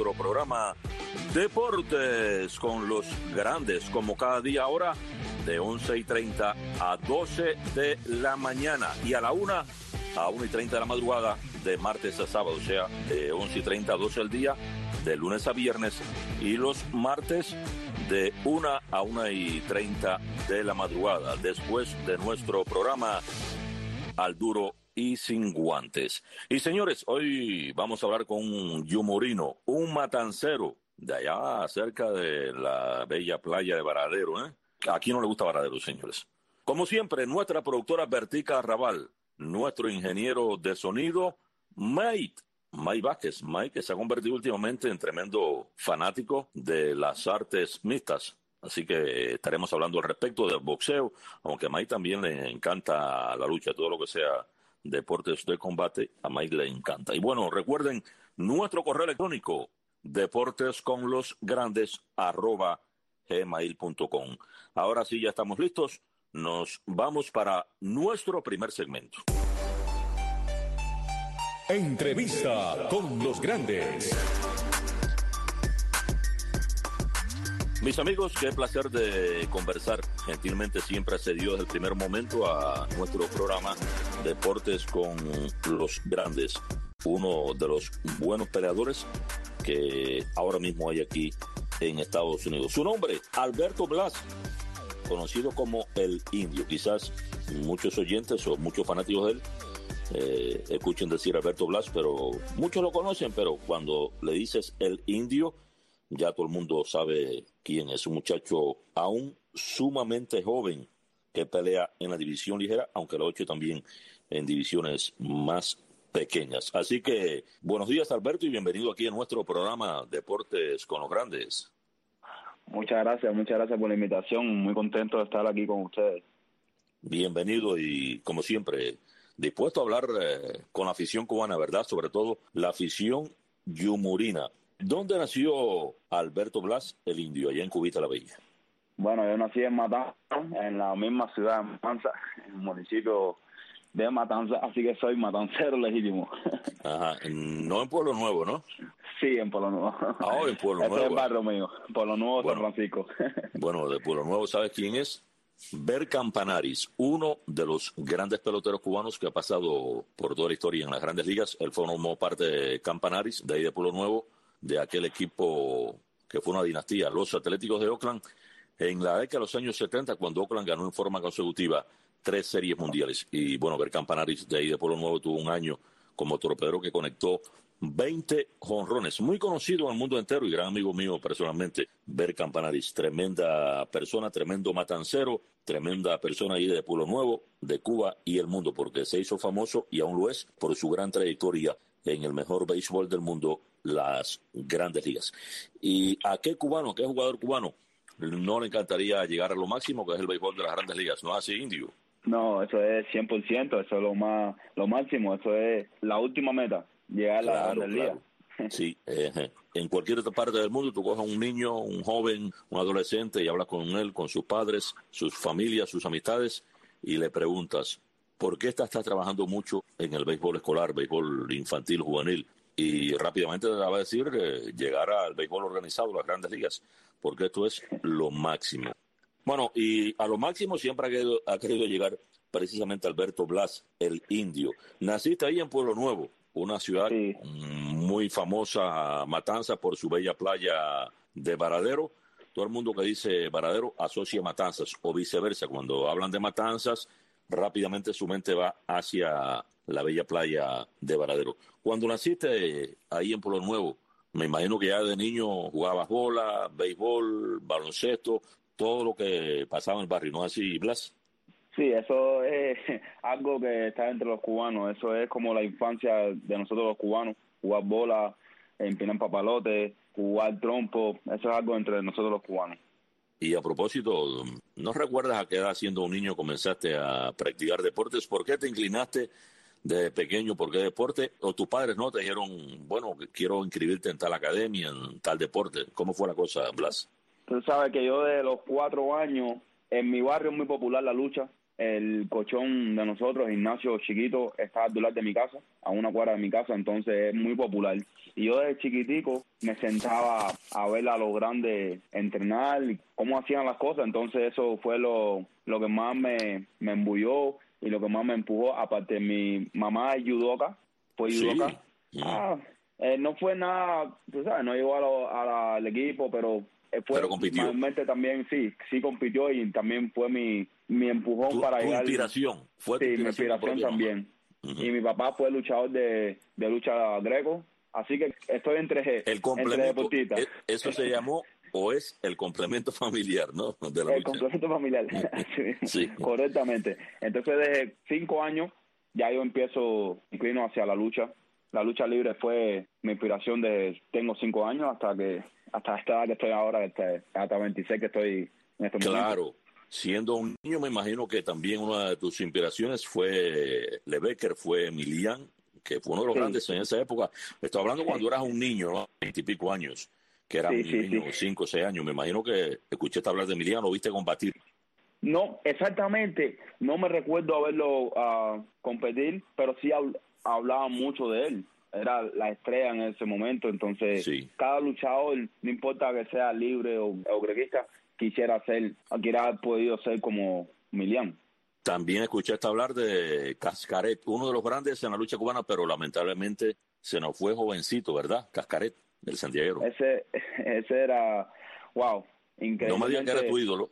nuestro programa Deportes con los Grandes, como cada día ahora, de 11:30 a 12 de la mañana y a la 1 a 1:30 de la madrugada, de martes a sábado, o sea, de 11:30 a 12 del día, de lunes a viernes, y los martes de 1 a 1:30 de la madrugada, después de nuestro programa Al Duro y Sin Guantes. Y señores, hoy vamos a hablar con un yumorino, un matancero de allá cerca de la bella playa de Varadero, ¿eh? ¿A quién no le gusta Varadero, señores? Como siempre, nuestra productora Bertica Arrabal, nuestro ingeniero de sonido, Mike Vázquez. Mike, que se ha convertido últimamente en tremendo fanático de las artes mixtas. Así que estaremos hablando al respecto del boxeo, aunque a Mike también le encanta la lucha, todo lo que sea deportes de combate, a Mike le encanta. Y bueno, recuerden nuestro correo electrónico, deportesconlosgrandes@gmail.com. Ahora sí, ya estamos listos. Nos vamos para nuestro primer segmento. Entrevista con los Grandes. Mis amigos, qué placer de conversar. Gentilmente siempre accedió desde el primer momento a nuestro programa Deportes con los Grandes. Uno de los buenos peleadores que ahora mismo hay aquí en Estados Unidos. Su nombre, Alberto Blas, conocido como El Indio. Quizás muchos oyentes o muchos fanáticos de él escuchen decir Alberto Blas, pero muchos lo conocen, pero cuando le dices El Indio, ya todo el mundo sabe quién es. Un muchacho aún sumamente joven que pelea en la división ligera, aunque lo ha hecho también en divisiones más pequeñas. Así que buenos días, Alberto, y bienvenido aquí a nuestro programa Deportes con los Grandes. Muchas gracias por la invitación. Muy contento de estar aquí con ustedes. Bienvenido y, como siempre, dispuesto a hablar con la afición cubana, ¿verdad? Sobre todo la afición yumorina. ¿Dónde nació Alberto Blas, El Indio, allá en Cubita la Bella? Bueno, yo nací en Matanza, en la misma ciudad de Matanza, en el municipio de Matanza, así que soy matancero legítimo. Ajá, no en Pueblo Nuevo, ¿no? Sí, en Pueblo Nuevo. Ahora en Pueblo Nuevo. Ese es el barrio mío, Pueblo Nuevo, bueno, San Francisco. Bueno, de Pueblo Nuevo, ¿sabes quién es? Ber Campanaris, uno de los grandes peloteros cubanos que ha pasado por toda la historia en las grandes ligas. Él formó parte de Campanaris, de ahí de Pueblo Nuevo, de aquel equipo que fue una dinastía, los Atléticos de Oakland, en la década de los años 70, cuando Oakland ganó en forma consecutiva 3 series mundiales. Y bueno, Ber Campanaris, de ahí de Pueblo Nuevo, tuvo un año como torpedero que conectó 20 jonrones. Muy conocido en el mundo entero y gran amigo mío personalmente, Ber Campanaris. Tremenda persona, tremendo matancero, tremenda persona ahí de Pueblo Nuevo, de Cuba y el mundo, porque se hizo famoso y aún lo es por su gran trayectoria en el mejor béisbol del mundo, las grandes ligas. ¿Y a qué cubano, a qué jugador cubano no le encantaría llegar a lo máximo, que es el béisbol de las grandes ligas? ¿No es así, Indio? No, eso es 100%, eso es lo máximo, eso es la última meta, llegar a la grandes ligas. Sí, en cualquier otra parte del mundo tú coges a un niño, un joven, un adolescente y hablas con él, con sus padres, sus familias, sus amistades y le preguntas, ¿por qué estás trabajando mucho en el béisbol escolar, béisbol infantil, juvenil? Y rápidamente te va a decir llegar al béisbol organizado, las grandes ligas, porque esto es lo máximo. Bueno, y a lo máximo siempre ha querido llegar precisamente Alberto Blas, El Indio. Naciste ahí en Pueblo Nuevo, una ciudad muy famosa, Matanzas, por su bella playa de Varadero. Todo el mundo que dice Varadero asocia Matanzas, o viceversa. Cuando hablan de Matanzas, rápidamente su mente va hacia la bella playa de Varadero. Cuando naciste ahí en Pueblo Nuevo, me imagino que ya de niño jugabas bola, béisbol, baloncesto, todo lo que pasaba en el barrio, ¿no es así, Blas? Sí, eso es algo que está entre los cubanos, eso es como la infancia de nosotros los cubanos, jugar bola, empinar papalote, jugar trompo, eso es algo entre nosotros los cubanos. Y a propósito, ¿no recuerdas a qué edad siendo un niño comenzaste a practicar deportes? ¿Por qué te inclinaste de pequeño? ¿Por qué deporte? ¿O tus padres no te dijeron, bueno, quiero inscribirte en tal academia, en tal deporte? ¿Cómo fue la cosa, Blas? Tú sabes que yo de los 4 años, en mi barrio es muy popular la lucha, el colchón de nosotros, gimnasio chiquito, está al lado de mi casa, a una cuadra de mi casa, entonces es muy popular. Y yo desde chiquitico me sentaba a ver a los grandes entrenar, cómo hacían las cosas, entonces eso fue lo que más me embulló y lo que más me empujó. Aparte, mi mamá es judoka, fue judoka. Sí. No fue nada, tú sabes, no llegó al equipo, pero pero compitió. Realmente también sí compitió y también fue mi empujón para llegar. Inspiración. Fue tu mi inspiración también. Y mi papá fue luchador de lucha greco, así que estoy entre deportistas. Eso se llamó o es el complemento familiar, ¿no? De la el lucha. complemento familiar, sí. Correctamente. Entonces desde 5 años ya yo inclino hacia la lucha. La lucha libre fue mi inspiración desde tengo 5 años hasta esta edad que estoy ahora, hasta 26 que estoy en este momento. Claro, siendo un niño me imagino que también una de tus inspiraciones fue Lebecker, fue Milian, que fue uno de los grandes en esa época. Estoy hablando cuando eras un niño, ¿no? 20 y pico años, que era un niño, 5 o 6 años. Me imagino que escuchaste hablar de Milian, lo viste combatir. No, exactamente, no me recuerdo haberlo competir, pero sí hablaba mucho de él. Era la estrella en ese momento, entonces cada luchador, no importa que sea libre o grequista, quisiera haber podido ser como Milian. También escuchaste hablar de Cascaret, uno de los grandes en la lucha cubana, pero lamentablemente se nos fue jovencito, ¿verdad? Cascaret, del santiaguero. Ese era, wow, increíble. No me digas que era tu ídolo.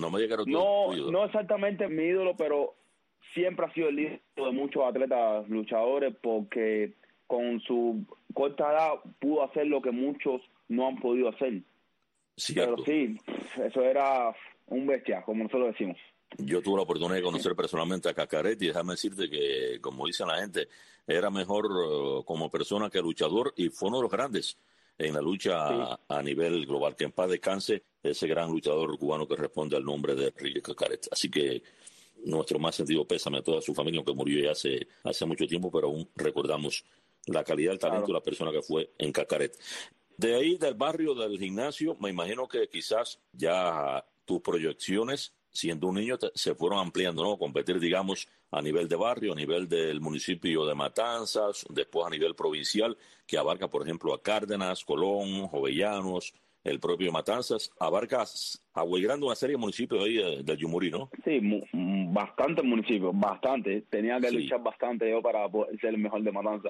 No exactamente mi ídolo, pero siempre ha sido el ídolo de muchos atletas luchadores porque con su corta edad pudo hacer lo que muchos no han podido hacer. Cierto. Pero sí, eso era un bestia, como nosotros decimos. Yo tuve la oportunidad de conocer personalmente a Cascaret y déjame decirte que, como dice la gente, era mejor como persona que luchador y fue uno de los grandes en la lucha a nivel global. Que en paz descanse ese gran luchador cubano que responde al nombre de Enrique Cascaret. Así que nuestro más sentido pésame a toda su familia, aunque murió ya hace mucho tiempo, pero aún recordamos la calidad del talento y la persona que fue en Cascaret. De ahí, del barrio, del gimnasio, me imagino que quizás ya tus proyecciones, siendo un niño, se fueron ampliando, ¿no? Competir, digamos, a nivel de barrio, a nivel del municipio de Matanzas, después a nivel provincial, que abarca, por ejemplo, a Cárdenas, Colón, Jovellanos, el propio Matanzas. Abarcas a Grande una serie de municipios ahí del Yumurí, ¿no? Sí, bastantes municipios, bastante. Tenía que luchar bastante yo para poder ser el mejor de Matanzas.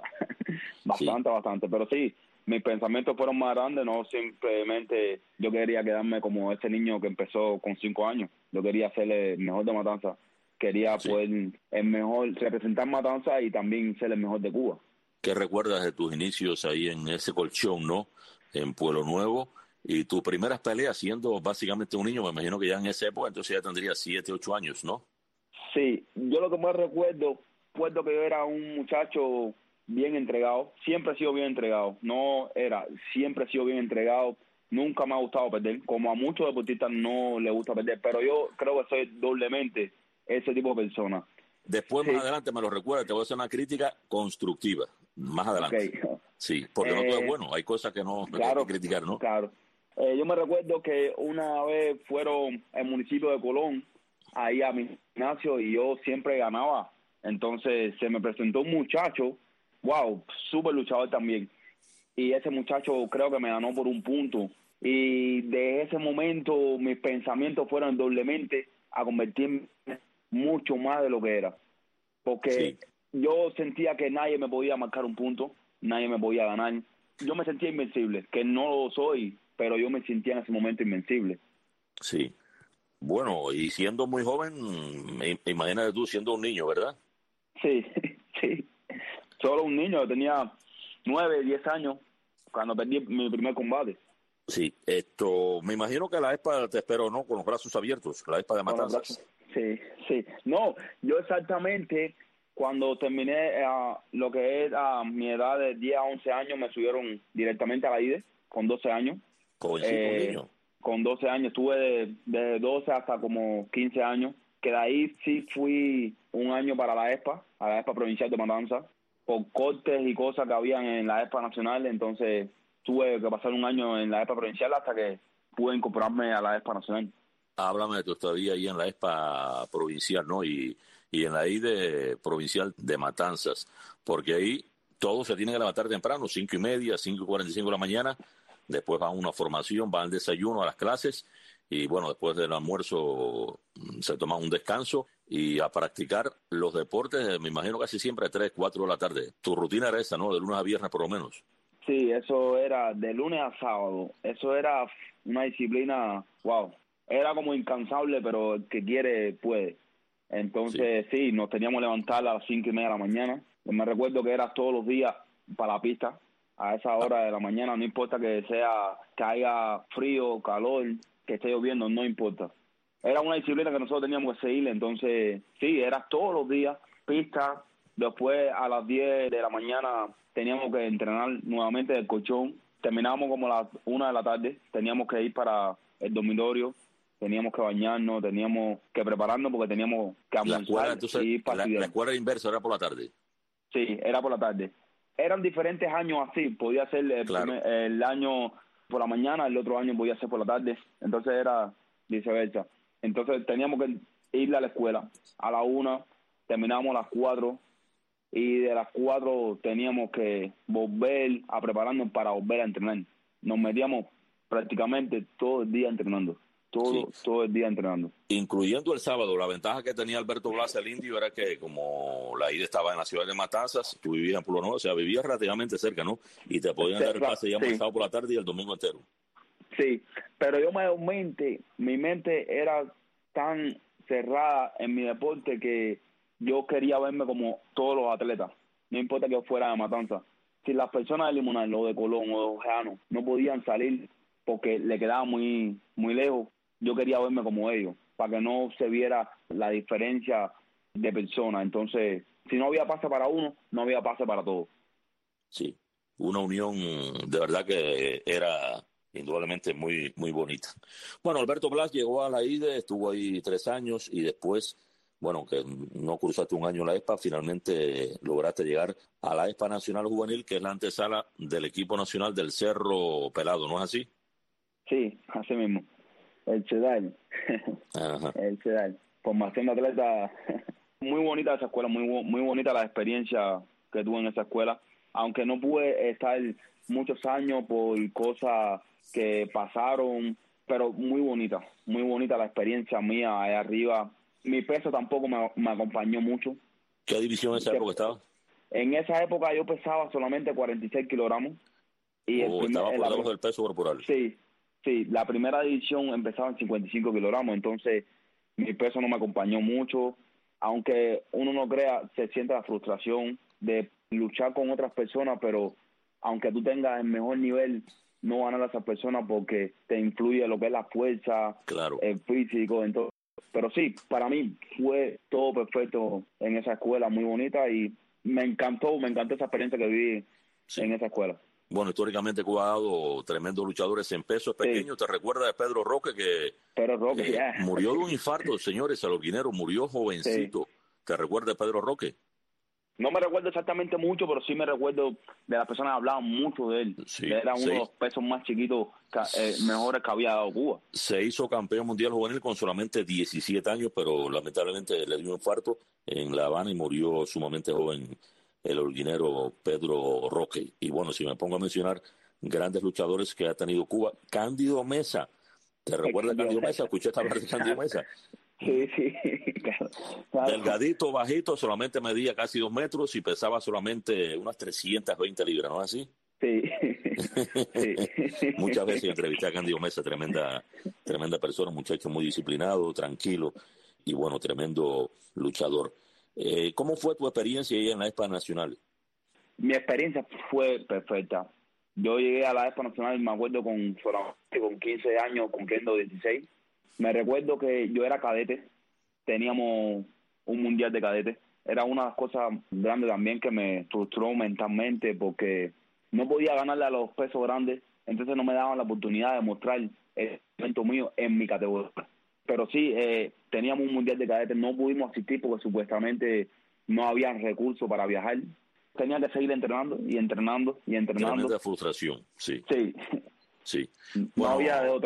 Bastante. Pero sí, mis pensamientos fueron más grandes, no simplemente yo quería quedarme como ese niño que empezó con 5 años. Yo quería ser el mejor de Matanzas. Quería poder representar Matanzas y también ser el mejor de Cuba. ¿Qué recuerdas de tus inicios ahí en ese colchón, no? En Pueblo Nuevo. Y tus primeras peleas siendo básicamente un niño, me imagino que ya en esa época entonces ya tendría 7, 8 años, ¿no? Sí, yo lo que más recuerdo que yo era un muchacho bien entregado, siempre he sido bien entregado, siempre he sido bien entregado, nunca me ha gustado perder, como a muchos deportistas no les gusta perder, pero yo creo que soy doblemente ese tipo de persona. Después, más adelante, me lo recuerda, te voy a hacer una crítica constructiva, más adelante. Okay. Sí, porque no todo es bueno, hay cosas que no hay que criticar, ¿no? Claro. Yo me recuerdo que una vez fueron al municipio de Colón, ahí a mi gimnasio, y yo siempre ganaba. Entonces se me presentó un muchacho, wow, súper luchador también. Y ese muchacho creo que me ganó por 1 punto. Y de ese momento mis pensamientos fueron doblemente a convertirme mucho más de lo que era. Porque yo sentía que nadie me podía marcar 1 punto, nadie me podía ganar. Yo me sentía invencible, que no lo soy, pero yo me sentía en ese momento invencible. Sí. Bueno, y siendo muy joven, imagínate tú siendo un niño, ¿verdad? Sí. Solo un niño, yo tenía 9, 10 años cuando perdí mi primer combate. Sí, me imagino que la ESPA te esperó, ¿no? Con los brazos abiertos, la ESPA de Matanzas. Sí. No, yo exactamente cuando terminé lo que es a mi edad de 10 a 11 años, me subieron directamente a la IDE con 12 años. Niño. Con 12 años, estuve de 12 hasta como 15 años, que de ahí sí fui 1 año para la ESPA, a la ESPA provincial de Matanzas, por cortes y cosas que habían en la ESPA nacional, entonces tuve que pasar 1 año en la ESPA provincial hasta que pude incorporarme a la ESPA nacional. Háblame de tu estadía ahí en la ESPA provincial, ¿no? Y en la IDE provincial de Matanzas, porque ahí todos se tienen que levantar temprano, 5:30, 5:45 de la mañana, después van a una formación, van al desayuno, a las clases, y bueno, después del almuerzo se toma un descanso y a practicar los deportes, me imagino casi siempre a 3, 4 de la tarde. Tu rutina era esa, ¿no? De lunes a viernes por lo menos. Sí, eso era de lunes a sábado. Eso era una disciplina, wow. Era como incansable, pero el que quiere puede. Entonces, sí, nos teníamos que levantar a las 5:30 de la mañana. Yo me recuerdo que era todos los días para la pista, a esa hora de la mañana, no importa que haya frío, calor, que esté lloviendo, no importa. Era una disciplina que nosotros teníamos que seguir, entonces, sí, era todos los días, pista. Después, a las 10 de la mañana, teníamos que entrenar nuevamente del colchón. Terminábamos como a las 1 de la tarde, teníamos que ir para el dormitorio. Teníamos que bañarnos, teníamos que prepararnos porque teníamos que almorzar y ir para la escuela inversa era por la tarde. Sí, era por la tarde. Eran diferentes años así, podía ser el año por la mañana, el otro año podía ser por la tarde, entonces era viceversa. Entonces teníamos que ir a la escuela a la 1, terminábamos a las 4 y de las 4 teníamos que volver a prepararnos para volver a entrenar. Nos metíamos prácticamente todo el día entrenando. Todo el día entrenando. Incluyendo el sábado, la ventaja que tenía Alberto Blas, el indio, era que como la IDE estaba en la ciudad de Matanzas, tú vivías en Pueblo Nuevo, o sea, vivías relativamente cerca, ¿no? Y te podían dar el pase ya el sábado por la tarde y el domingo entero. Sí, pero yo mi mente era tan cerrada en mi deporte que yo quería verme como todos los atletas, no importa que yo fuera de Matanzas. Si las personas de Limonal o de Colón o de Ojano no podían salir porque le quedaba muy lejos, yo quería verme como ellos, para que no se viera la diferencia de personas. Entonces, si no había pase para uno, no había pase para todos. Sí, una unión de verdad que era indudablemente muy, muy bonita. Bueno, Alberto Blas llegó a la IDE, estuvo ahí 3 años y después, bueno, que no cruzaste un año en la ESPA, finalmente lograste llegar a la ESPA Nacional Juvenil, que es la antesala del equipo nacional del Cerro Pelado, ¿no es así? Sí, así mismo. El CEDAL. Ajá. El CEDAL. Formación de atleta. Muy bonita esa escuela, muy bonita la experiencia que tuve en esa escuela. Aunque no pude estar muchos años por cosas que pasaron, pero muy bonita la experiencia mía allá arriba. Mi peso tampoco me acompañó mucho. ¿Qué división en esa época estaba? En esa época yo pesaba solamente 46 kilogramos. Y estaba por debajo del peso corporal. Sí, la primera división empezaba en 55 kilogramos, entonces mi peso no me acompañó mucho. Aunque uno no crea, se siente la frustración de luchar con otras personas, pero aunque tú tengas el mejor nivel, no ganar a esas personas porque te influye lo que es la fuerza, claro, el físico. Entonces, pero sí, para mí fue todo perfecto en esa escuela, muy bonita, y me encantó esa experiencia que viví en esa escuela. Bueno, históricamente Cuba ha dado tremendos luchadores en pesos pequeños. ¿Te recuerdas de Pedro Roque que murió de un infarto, señores? Saloquinero murió jovencito. Sí. ¿Te recuerdas de Pedro Roque? No me recuerdo exactamente mucho, pero sí me recuerdo de las personas que hablaban mucho de él. Sí, era uno de los pesos más chiquitos, mejores que había dado Cuba. Se hizo campeón mundial juvenil con solamente 17 años, pero lamentablemente le dio un infarto en La Habana y murió sumamente joven el holguinero Pedro Roque. Y bueno, si me pongo a mencionar grandes luchadores que ha tenido Cuba, Cándido Mesa. ¿Te recuerdas de Cándido Mesa? ¿Escuchaste hablar de Cándido Mesa? Sí, claro. Delgadito, bajito, solamente medía casi 2 metros y pesaba solamente unas 320 libras, ¿no es así? Sí. Muchas veces entrevisté a Cándido Mesa, tremenda persona, muchacho muy disciplinado, tranquilo y bueno, tremendo luchador. ¿Cómo fue tu experiencia ahí en la ESPA Nacional? Mi experiencia fue perfecta. Yo llegué a la ESPA Nacional, me acuerdo, con 15 años, cumpliendo 16. Me recuerdo que yo era cadete, teníamos un mundial de cadetes. Era una de las cosas grandes también que me frustró mentalmente porque no podía ganarle a los pesos grandes, entonces no me daban la oportunidad de mostrar el talento mío en mi categoría. Pero sí, teníamos un mundial de cadetes, no pudimos asistir porque supuestamente no había recursos para viajar. Tenía que seguir entrenando y entrenando. Tremenda frustración, sí. Sí. Sí. No había de otra.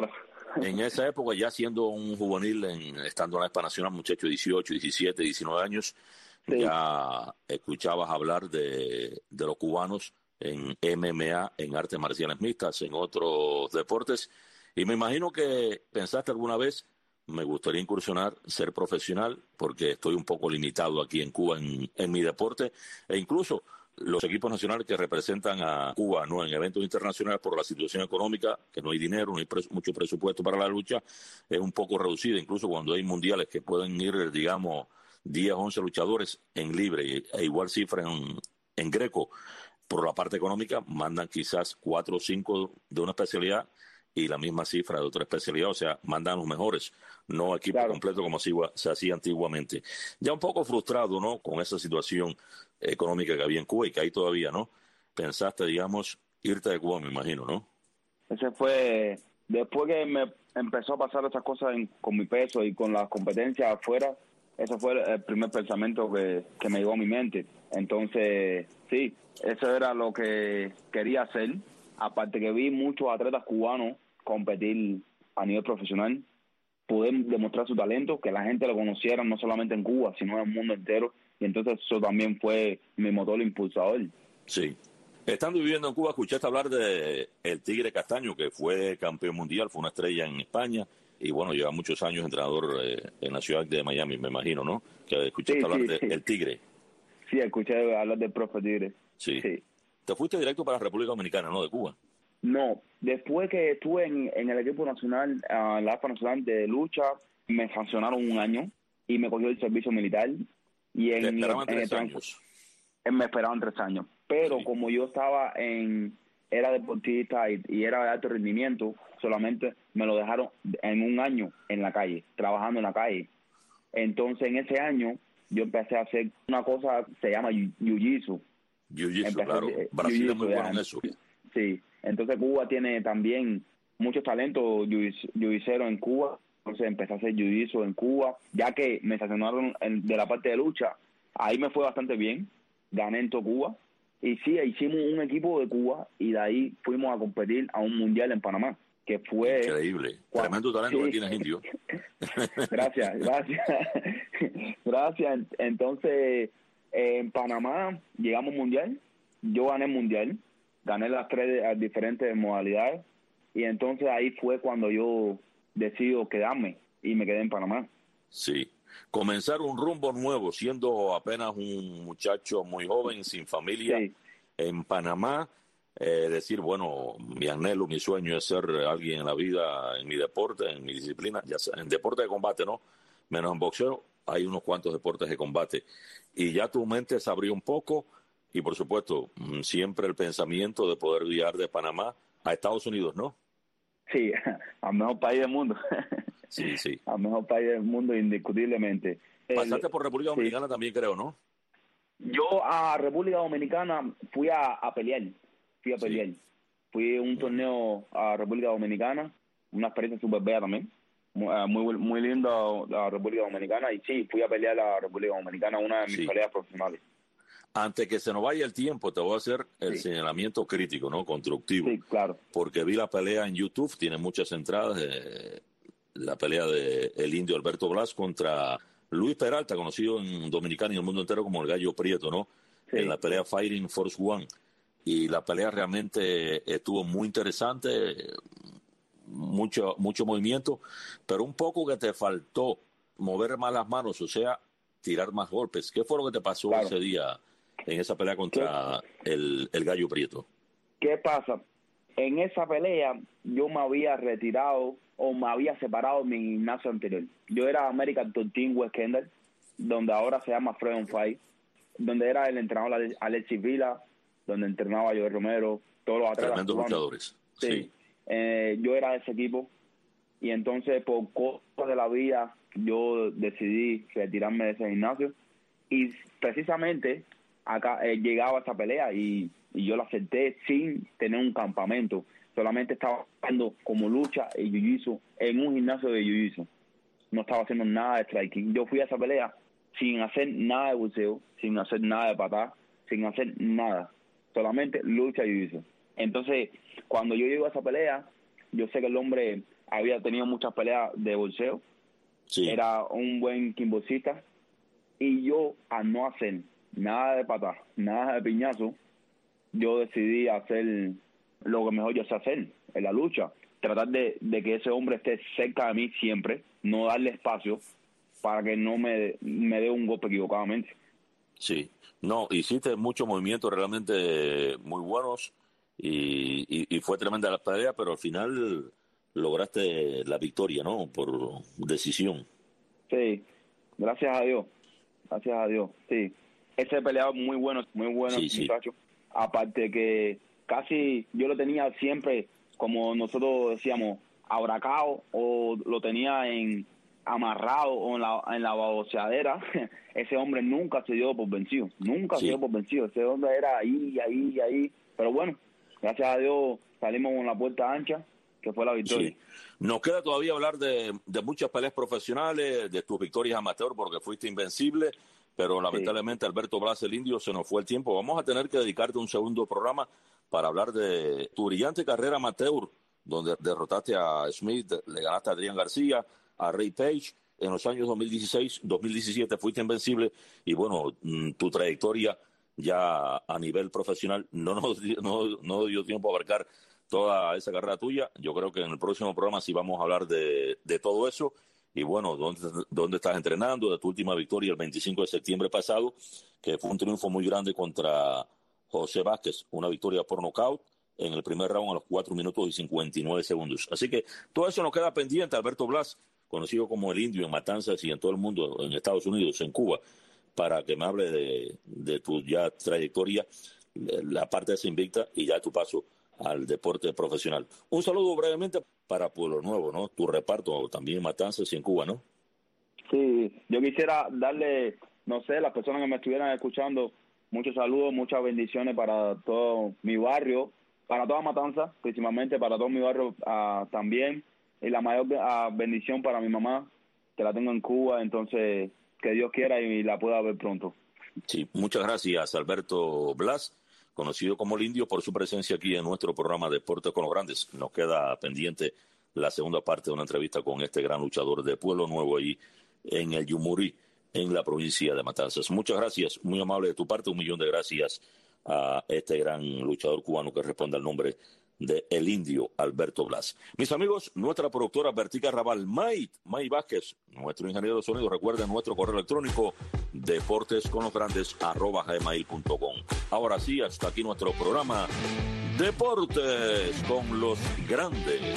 En esa época, ya siendo un juvenil, estando en la Espa Nacional, muchacho de 18, 17, 19 años, Sí. ya escuchabas hablar de los cubanos en MMA, en artes marciales mixtas, en otros deportes. Y me imagino que pensaste alguna vez, me gustaría incursionar, ser profesional, porque estoy un poco limitado aquí en Cuba en mi deporte, e incluso los equipos nacionales que representan a Cuba, ¿no?, en eventos internacionales, por la situación económica, que no hay dinero, no hay mucho presupuesto para la lucha, es un poco reducida. Incluso cuando hay mundiales que pueden ir, digamos, 10, 11 luchadores en libre, e igual cifra en greco, por la parte económica, mandan quizás 4 o 5 de una especialidad y la misma cifra de otra especialidad. O sea, mandan los mejores, no equipo Claro. completo como se hacía antiguamente. Ya un poco frustrado, ¿no?, con esa situación económica que había en Cuba y que hay todavía, ¿no? Pensaste, digamos, irte de Cuba, me imagino, ¿no? Ese fue, después que me empezó a pasar esas cosas con mi peso y con las competencias afuera, ese fue el primer pensamiento que me llegó a mi mente. Entonces, sí, eso era lo que quería hacer. Aparte que vi muchos atletas cubanos competir a nivel profesional, poder demostrar su talento, que la gente lo conociera no solamente en Cuba, sino en el mundo entero. Y entonces eso también fue mi motor impulsador. Sí. Estando viviendo en Cuba, escuchaste hablar de el Tigre Castaño, que fue campeón mundial, fue una estrella en España, y bueno, lleva muchos años entrenador en la ciudad de Miami, me imagino, ¿no? Que escuchaste hablar de el Tigre. Sí, escuché hablar del profe Tigre. Sí. Sí. Te fuiste directo para la República Dominicana, ¿no?, de Cuba. No, después que estuve en el equipo nacional, en la AFA Nacional de Lucha, me sancionaron un año y me cogió el servicio militar. Y Te esperaban 3 años. me esperaban 3 años. Pero Sí. como yo estaba era deportista y era de alto rendimiento, solamente me lo dejaron en un año en la calle, trabajando en la calle. Entonces, en ese año, yo empecé a hacer una cosa que se llama jiu-jitsu. Jiu-jitsu, claro. Brasil es muy bueno en eso. Sí, entonces Cuba tiene también muchos talentos jiu-jitseros en Cuba. Entonces empecé a hacer jiu-jitsu en Cuba, ya que me sancionaron de la parte de lucha. Ahí me fue bastante bien, gané en todo Cuba. Y sí, hicimos un equipo de Cuba y de ahí fuimos a competir a un mundial en Panamá, que fue... Increíble. Tremendo talento sí. que tienes, Indio. Gracias. Gracias. Entonces, en Panamá llegamos al mundial. Yo gané el mundial. Gané las 3 diferentes modalidades. Y entonces ahí fue cuando yo decido quedarme y me quedé en Panamá. Sí. Comenzar un rumbo nuevo, siendo apenas un muchacho muy joven, sin familia, Sí. en Panamá, decir, bueno, mi anhelo, mi sueño es ser alguien en la vida, en mi deporte, en mi disciplina, ya sea en deporte de combate, ¿no? Menos en boxeo, hay unos cuantos deportes de combate. Y ya tu mente se abrió un poco y, por supuesto, siempre el pensamiento de poder viajar de Panamá a Estados Unidos, ¿no? Sí, al mejor país del mundo. Sí, sí. Al mejor país del mundo, indiscutiblemente. Pasaste por República Dominicana Sí. también, creo, ¿no? Yo a República Dominicana fui a pelear. Fui a pelear. Sí. Fui a un torneo a República Dominicana, una experiencia súper bella también. Muy linda la República Dominicana. Y sí, fui a pelear a la República Dominicana, una de mis Sí. peleas profesionales. Antes que se nos vaya el tiempo, te voy a hacer el Sí. señalamiento crítico, ¿no? Constructivo. Sí, claro. Porque vi la pelea en YouTube, tiene muchas entradas, la pelea de el indio Alberto Blas contra Luis Peralta, conocido en Dominicana y en el mundo entero como el Gallo Prieto, ¿no? Sí. En la pelea Fighting Force One. Y la pelea realmente estuvo muy interesante, mucho movimiento, pero un poco que te faltó mover más las manos, o sea, tirar más golpes. ¿Qué fue lo que te pasó Claro. ese día en esa pelea contra el Gallo Prieto? ¿Qué pasa? En esa pelea yo me había retirado o me había separado de mi gimnasio anterior. Yo era American Top Team West Kendall, donde ahora se llama Freedom Fight, donde era el entrenador Alexis Vila, donde entrenaba Joel Romero, todos los atletas Tremendos cubanos. luchadores. Sí. Yo era de ese equipo y entonces por cosas de la vida yo decidí retirarme de ese gimnasio y precisamente acá llegaba esa pelea y yo la acepté sin tener un campamento. Solamente estaba haciendo como lucha y jiu-jitsu en un gimnasio de jiu-jitsu. No estaba haciendo nada de striking. Yo fui a esa pelea sin hacer nada de boxeo, sin hacer nada de patada, sin hacer nada. Solamente lucha y jiu-jitsu. Entonces, cuando yo llego a esa pelea, yo sé que el hombre había tenido muchas peleas de boxeo, Sí. era un buen kickboxista, y yo, al no hacer nada de patada, nada de piñazo, yo decidí hacer lo que mejor yo sé hacer en la lucha, tratar de que ese hombre esté cerca de mí siempre, no darle espacio para que no me dé un golpe equivocadamente. Sí, no, hiciste muchos movimientos realmente muy buenos y fue tremenda la pelea, pero al final lograste la victoria, ¿no? Por decisión. Sí, gracias a Dios, sí. Ese peleador muy bueno, Sí, sí. muchacho. Aparte que casi yo lo tenía siempre, como nosotros decíamos, abracado, o lo tenía amarrado o en la baboseadera. Ese hombre nunca se dio por vencido, Sí. Ese hombre era ahí. Pero bueno, gracias a Dios salimos con la puerta ancha, que fue la victoria. Sí. Nos queda todavía hablar de muchas peleas profesionales, de tus victorias amateur, porque fuiste invencible, pero lamentablemente Alberto Blas, el indio, se nos fue el tiempo. Vamos a tener que dedicarte un segundo programa para hablar de tu brillante carrera amateur, donde derrotaste a Smith, le ganaste a Adrián García, a Ray Page. En los años 2016, 2017 fuiste invencible y bueno, tu trayectoria ya a nivel profesional no dio tiempo a abarcar toda esa carrera tuya. Yo creo que en el próximo programa sí vamos a hablar de todo eso. Y bueno, ¿dónde estás entrenando? De tu última victoria el 25 de septiembre pasado, que fue un triunfo muy grande contra José Vázquez, una victoria por nocaut en el primer round a los 4 minutos y 59 segundos. Así que todo eso nos queda pendiente. Alberto Blas, conocido como el indio en Matanzas y en todo el mundo, en Estados Unidos, en Cuba, para que me hable de tu ya trayectoria, la parte de esa invicta y ya tu paso al deporte profesional. Un saludo brevemente para Pueblo Nuevo, ¿no? Tu reparto también en Matanzas y en Cuba, ¿no? Sí, yo quisiera darle, no sé, las personas que me estuvieran escuchando, muchos saludos, muchas bendiciones para todo mi barrio, para toda Matanza, principalmente para todo mi barrio también, y la mayor bendición para mi mamá, que la tengo en Cuba, entonces que Dios quiera y la pueda ver pronto. Sí, muchas gracias, Alberto Blas, conocido como el indio, por su presencia aquí en nuestro programa Deportes con los Grandes. Nos queda pendiente la segunda parte de una entrevista con este gran luchador de Pueblo Nuevo ahí en el Yumurí, en la provincia de Matanzas. Muchas gracias, muy amable de tu parte, 1.000.000 de gracias a este gran luchador cubano que responde al nombre de El Indio Alberto Blas. Mis amigos, nuestra productora Bertica Raval, May Vázquez, nuestro ingeniero de sonido, recuerden nuestro correo electrónico deportesconlosgrandes@gmail.com. Ahora sí, hasta aquí nuestro programa Deportes con los Grandes.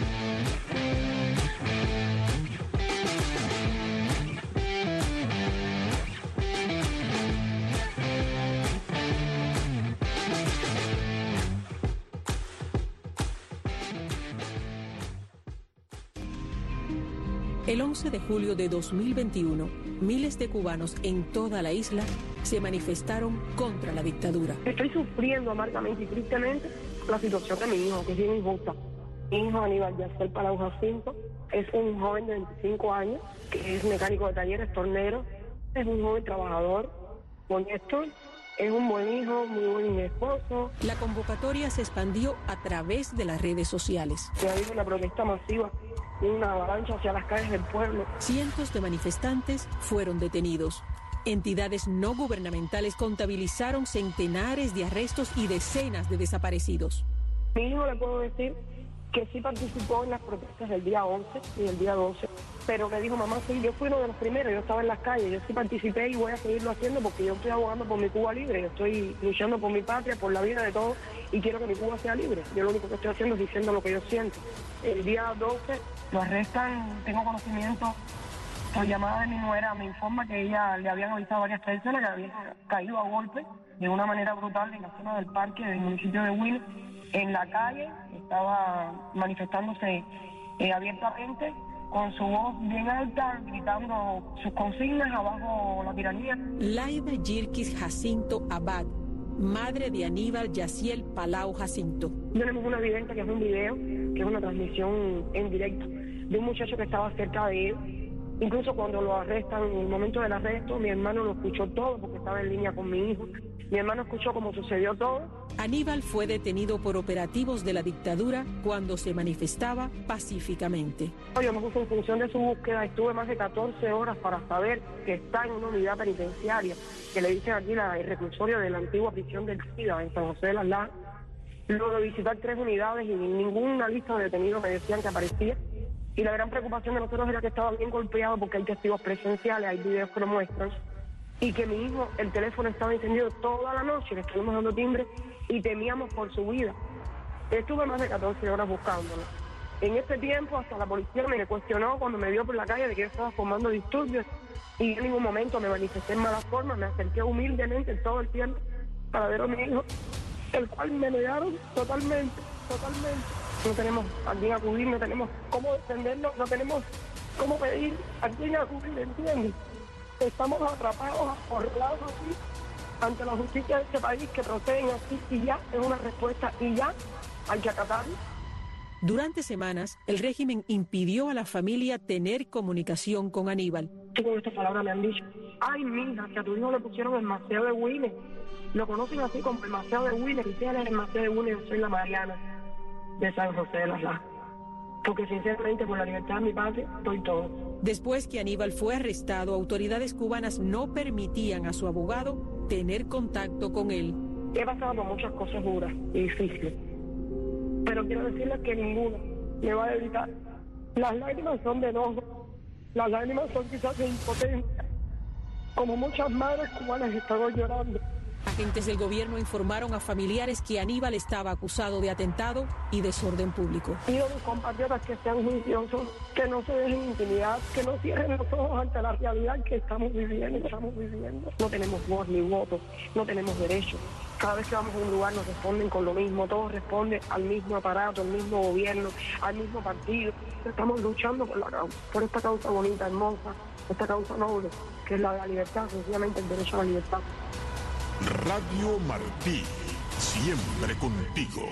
El 11 de julio de 2021, miles de cubanos en toda la isla se manifestaron contra la dictadura. Estoy sufriendo amargamente y tristemente la situación de mi hijo, que es bien injusta. Mi hijo Aníbal Yaciel Palau Jacinto es un joven de 25 años, que es mecánico de talleres, tornero, es un joven trabajador, honesto, es un buen hijo, muy buen esposo. La convocatoria se expandió a través de las redes sociales. Se ha habido una protesta masiva, una avalancha hacia las calles del pueblo. Cientos de manifestantes fueron detenidos. Entidades no gubernamentales contabilizaron centenares de arrestos y decenas de desaparecidos. Mi hijo, le puedo decir que sí participó en las protestas del día 11 y del día 12, pero me dijo, mamá, sí, yo fui uno de los primeros, yo estaba en las calles, yo sí participé y voy a seguirlo haciendo porque yo estoy abogando por mi Cuba libre, yo estoy luchando por mi patria, por la vida de todos y quiero que mi Cuba sea libre. Yo lo único que estoy haciendo es diciendo lo que yo siento. El día 12 lo arrestan, tengo conocimiento, por llamada de mi nuera, me informa que ella le habían avisado a varias personas que habían caído a golpe de una manera brutal en la zona del parque del municipio de Huila. En la calle estaba manifestándose abiertamente, con su voz bien alta, gritando sus consignas: abajo la tiranía. Laida Yirkis Jacinto Abad, madre de Aníbal Yaciel Palau Jacinto. Tenemos una evidencia que es un video, que es una transmisión en directo de un muchacho que estaba cerca de él. Incluso cuando lo arrestan, en el momento del arresto, mi hermano lo escuchó todo porque estaba en línea con mi hijo. Mi hermano escuchó cómo sucedió todo. Aníbal fue detenido por operativos de la dictadura cuando se manifestaba pacíficamente. Yo me puse en función de su búsqueda, estuve más de 14 horas para saber que está en una unidad penitenciaria, que le dicen aquí el reclusorio de la antigua prisión del SIDA en San José de las Lajas. Luego de visitar 3 unidades y ninguna lista de detenidos me decían que aparecía. Y la gran preocupación de nosotros era que estaba bien golpeado porque hay testigos presenciales, hay videos que lo muestran. Y que mi hijo, el teléfono estaba encendido toda la noche, le estuvimos dando timbre y temíamos por su vida. Estuve más de 14 horas buscándolo. En este tiempo hasta la policía me cuestionó cuando me vio por la calle de que yo estaba formando disturbios y en ningún momento me manifesté en mala forma, me acerqué humildemente todo el tiempo para ver a mi hijo, el cual me negaron totalmente. No tenemos a quién acudir, no tenemos cómo defendernos, no tenemos cómo pedir a quién acudir, ¿entiendes? Estamos atrapados, acorralados aquí ante la justicia de este país que proceden así y ya es una respuesta y ya hay que acatarlo. Durante semanas, el régimen impidió a la familia tener comunicación con Aníbal. Y con estas palabras me han dicho, ay mija, que a tu hijo le pusieron el Maceo de Winner. Lo conocen así como el Maceo de Winner. Y si él es el Maceo de Winner, yo soy la Mariana de San José de las Lajas. Porque sinceramente por la libertad de mi padre estoy todo. Después que Aníbal fue arrestado, autoridades cubanas no permitían a su abogado tener contacto con él. He pasado por muchas cosas duras y difíciles, pero quiero decirles que ninguna me va a evitar. Las lágrimas son de enojo, las lágrimas son quizás de impotencia. Como muchas madres cubanas estoy llorando. Agentes del gobierno informaron a familiares que Aníbal estaba acusado de atentado y desorden público. Pido a mis compatriotas que sean juiciosos, que no se dejen intimidar, que no cierren los ojos ante la realidad que estamos viviendo. No tenemos voz ni voto, no tenemos derechos. Cada vez que vamos a un lugar nos responden con lo mismo, todo responde al mismo aparato, al mismo gobierno, al mismo partido. Estamos luchando por la causa, por esta causa bonita, hermosa, esta causa noble, que es la de la libertad, sencillamente el derecho a la libertad. Radio Martí, siempre contigo.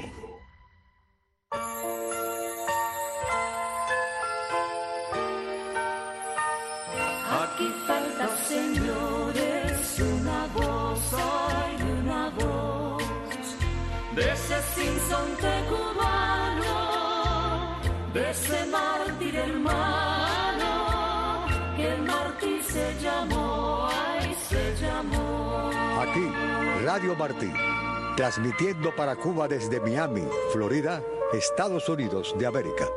Aquí falta, señores, una voz, hay una voz de ese sinsonte cubano, de ese mártir hermano, que el mártir se llamó, ay, se llamó. Aquí, Radio Martí, transmitiendo para Cuba desde Miami, Florida, Estados Unidos de América.